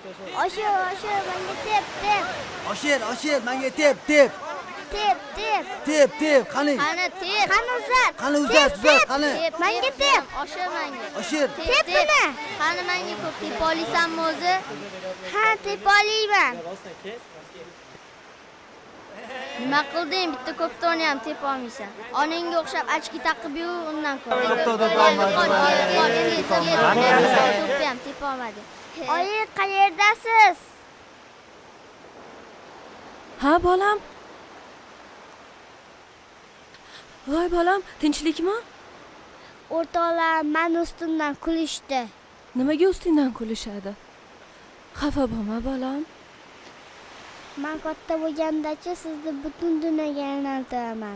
Oshir, menga tep. Oshir, menga tep. Tep, qani. Qani tep. Qani uzat. Qani. Menga tep. Oshir menga. Oshir. Tep nima? Qani menga ko'p tep olasanmi o'zi? Ha, tep olayman. Nima qilding? Bitta ko'ptonni ham tep olmaysan. Onangga o'xshab ochki taqib yur, undan ko'r. To'pni ham tep olmadi. Oyi, qayerdasiz? Ha, bolam. Voy bolam, tinchlikmi? O'rtoqlar men ustimdan kulishdi. Nimaga ustingdan kulishadi? Xafa bo'lma bolam. Men katta bo'lgandacha sizni butun dunyoga aylantiraman.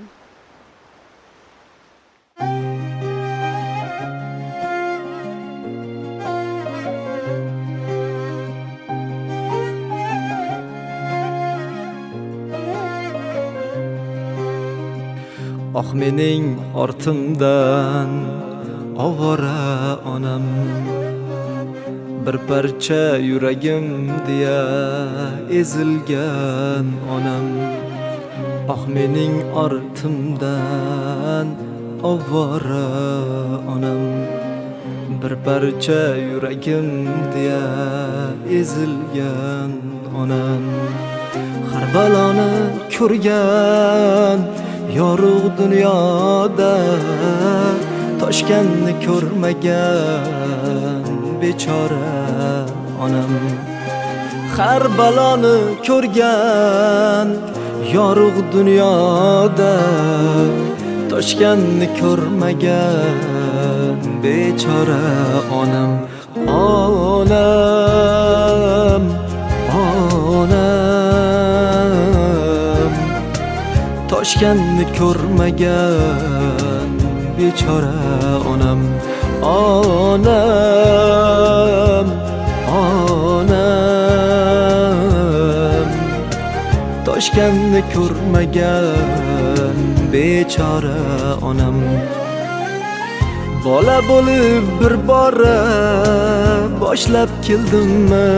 Ah mening ortimdan ovora onam, bir parcha yuragim diye ezilgan onam. Ah mening ortimdan ovora onam, bir parcha yuragim diye ezilgan onam. Har baloni ko'rgan yorug' dunyoda toshkanni ko'rmagan bechora onam. Har baloni ko'rgan yorug' dunyoda toshkanni ko'rmagan bechora onam. Onam toshkanni ko'rmagan bechora onam. Onam toshkanni ko'rmagan bechora onam. Bola bo'lib bir bora boshlab keldimmi,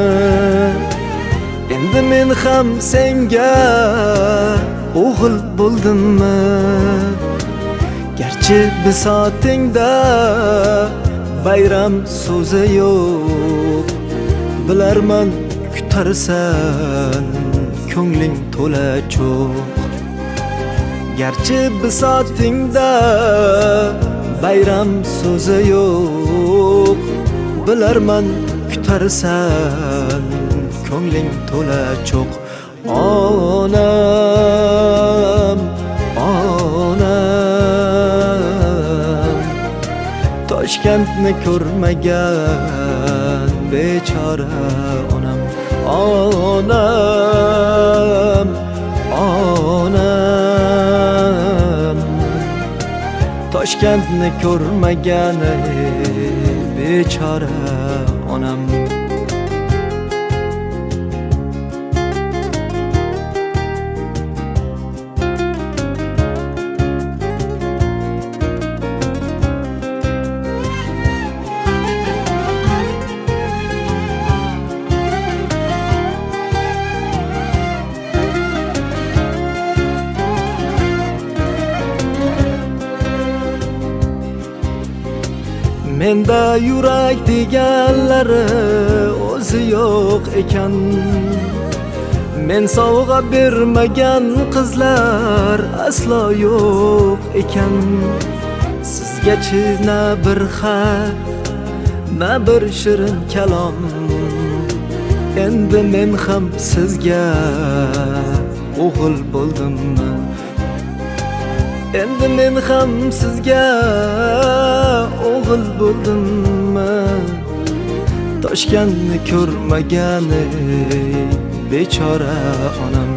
endi men ham senga o'g'il bo'ldimmi? Garchi bisotingda bayram so'zi yo'q, bilarman kutarsan ko'ngling to'la cho'q. Garchi bisotingda bayram so'zi yo'q, bilarman kutarsan ko'ngling to'la cho'q. Onam Toshkentni ko'rmagan bechora onam. Onam Toshkentni ko'rmagan bechora onam. Menda yurak deganlari o'zi yo'q ekan. Men sovg'a bermagan qizlar aslo yo'q ekan. Sizgachi na bir xat, na bir shirin kalom. Endi men ham sizga o'g'il bo'ldimmi? Endi men ham sizga o'g'il bo'ldimmi? Toshkentni ko'rmagan bechora onam.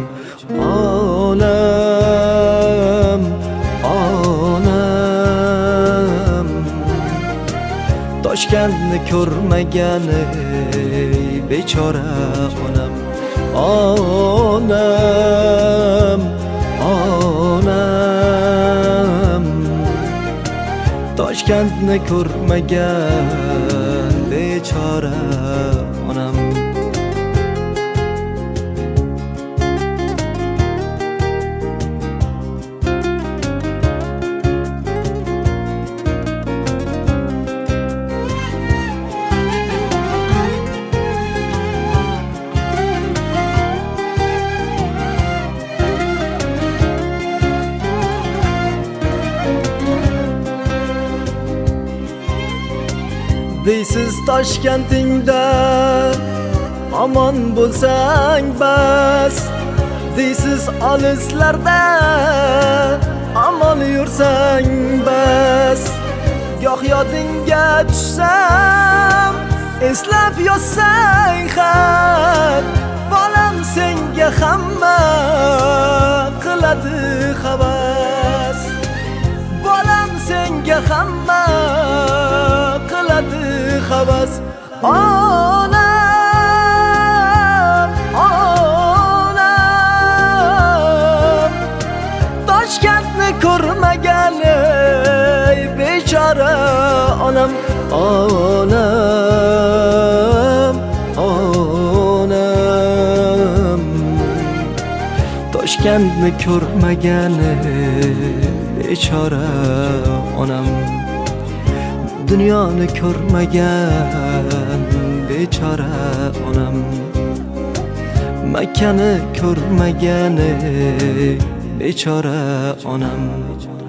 Onam Toshkentni ko'rmagan bechora onam. Onam Toshkentni ko'rmagan bechora onam. deysiz Toshkentingda omon bo'lsang bas, deysiz olislarda omon yursang bas. Goh yodingga tushsam eslab yozsang xat, bolam senga hamma qiladi havas. Bolam senga hamma qiladi havas. Onam, onam, Toshkentni ko'rmagan ey bechora onam. Onam, onam, Toshkentni ko'rmagan bechora onam. Dunyoni ko'rmagan bechora onam. Makkani ko'rmagan bechora onam.